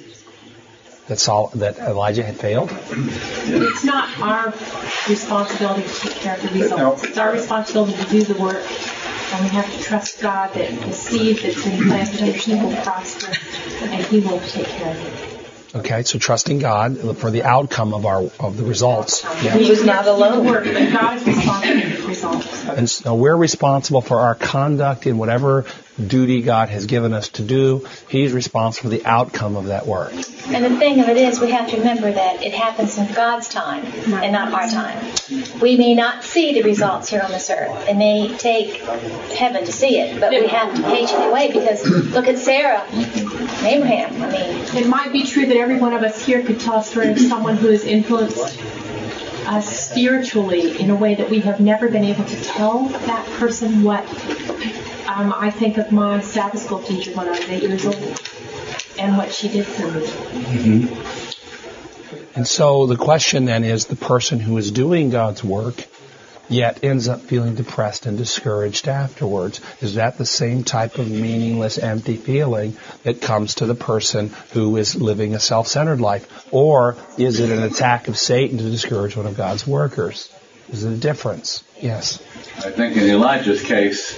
That Elijah had failed? It's not our responsibility to take care of the results. It's our responsibility to do the work. And we have to trust God that the seed that's been planted under He will prosper and He will take care of it. Okay, so trusting God for the outcome of the results. Yeah. He was not alone. Work, but God is responsible for the results. And so we're responsible for our conduct in whatever duty God has given us to do. He's responsible for the outcome of that work. And the thing of it is, we have to remember that it happens in God's time and not our time. We may not see the results here on this earth. It may take heaven to see it, but we have to patiently wait because look at Sarah and Abraham. I mean, it might be true that every one of us here could tell a story of someone who has influenced us spiritually in a way that we have never been able to tell that person what. I think of my Sabbath school teacher when I was 8 years old and what she did for me. Mm-hmm. And so the question then is, the person who is doing God's work yet ends up feeling depressed and discouraged afterwards, is that the same type of meaningless, empty feeling that comes to the person who is living a self-centered life? Or is it an attack of Satan to discourage one of God's workers? Is it a difference? Yes. I think in Elijah's case,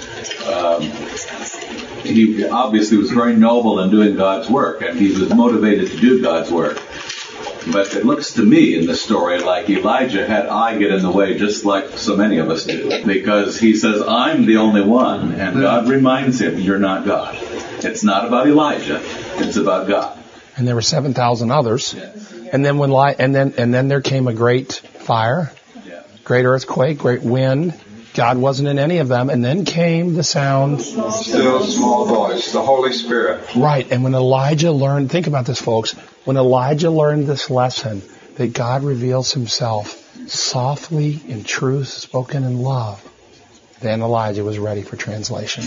he obviously was very noble in doing God's work, and he was motivated to do God's work. But it looks to me in the story like Elijah had I get in the way, just like so many of us do, because he says, I'm the only one, and God reminds him, you're not God. It's not about Elijah, it's about God. And there were 7,000 others. Yes. And then then there came a great fire, great earthquake, great wind. God wasn't in any of them. And then came the sound. Still small voice, the Holy Spirit. Right. And when Elijah learned, think about this, folks. When Elijah learned this lesson, that God reveals himself softly in truth, spoken in love, then Elijah was ready for translation.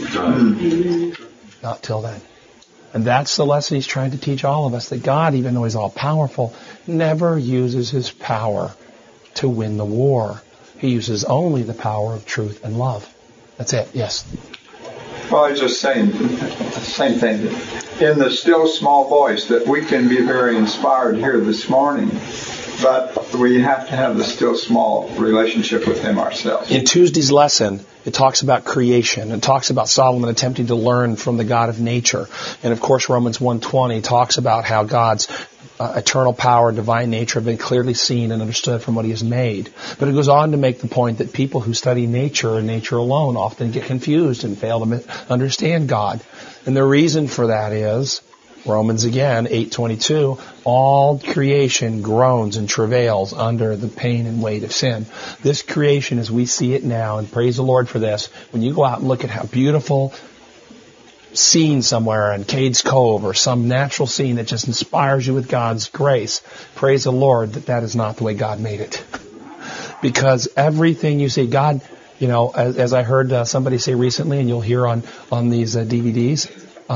Not till then. And that's the lesson he's trying to teach all of us, that God, even though he's all powerful, never uses his power to win the war. He uses only the power of truth and love. That's it. Yes. Well, I was just saying the same thing. In the still small voice, that we can be very inspired here this morning, but we have to have the still small relationship with him ourselves. In Tuesday's lesson, it talks about creation. It talks about Solomon attempting to learn from the God of nature. And of course, Romans 1:20 talks about how God's eternal power and divine nature have been clearly seen and understood from what he has made. But it goes on to make the point that people who study nature and nature alone often get confused and fail to understand God. And the reason for that is, Romans again, 8:22, all creation groans and travails under the pain and weight of sin. This creation as we see it now, and praise the Lord for this, when you go out and look at how beautiful scene somewhere in Cades Cove or some natural scene that just inspires you with God's grace, praise the Lord that is not the way God made it. Because everything you see, God, you know, as I heard somebody say recently, and you'll hear on these DVDs,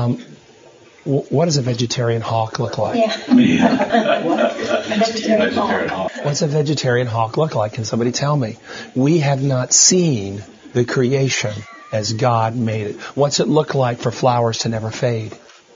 what does a vegetarian hawk look like? Vegetarian hawk. What's a vegetarian hawk look like? Can somebody tell me? We have not seen the creation as God made it. What's it look like for flowers to never fade?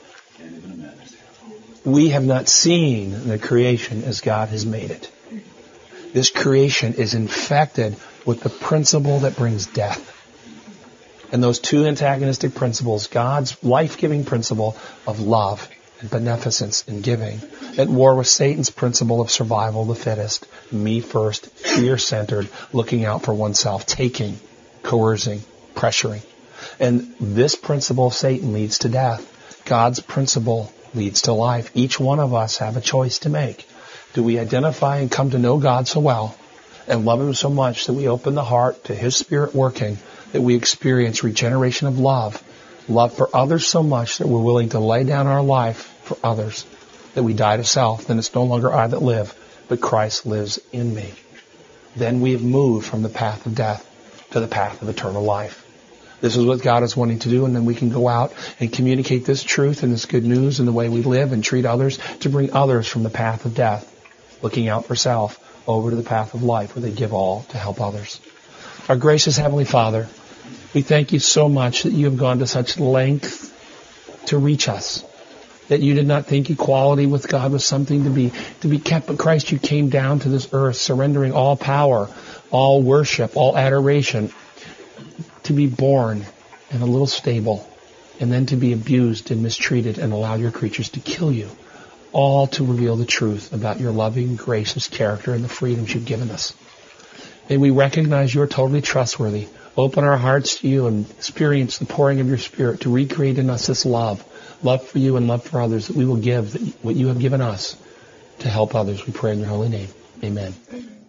We have not seen the creation as God has made it. This creation is infected with the principle that brings death. And those two antagonistic principles, God's life-giving principle of love and beneficence and giving, at war with Satan's principle of survival of the fittest, me first, fear-centered, looking out for oneself, taking, coercing, pressuring. And this principle of Satan leads to death. God's principle leads to life. Each one of us have a choice to make. Do we identify and come to know God so well and love Him so much that we open the heart to His Spirit working, that we experience regeneration of love for others so much that we're willing to lay down our life for others, that we die to self, then it's no longer I that live, but Christ lives in me. Then we have moved from the path of death to the path of eternal life. This is what God is wanting to do, and then we can go out and communicate this truth and this good news in the way we live and treat others to bring others from the path of death, looking out for self, over to the path of life where they give all to help others. Our gracious Heavenly Father, we thank you so much that you have gone to such length to reach us, that you did not think equality with God was something to be kept, but Christ, you came down to this earth, surrendering all power, all worship, all adoration, to be born in a little stable, and then to be abused and mistreated and allow your creatures to kill you, all to reveal the truth about your loving, gracious character and the freedoms you've given us. May we recognize you're totally trustworthy. Open our hearts to you and experience the pouring of your Spirit to recreate in us this love for you and love for others, that we will give what you have given us to help others. We pray in your holy name. Amen.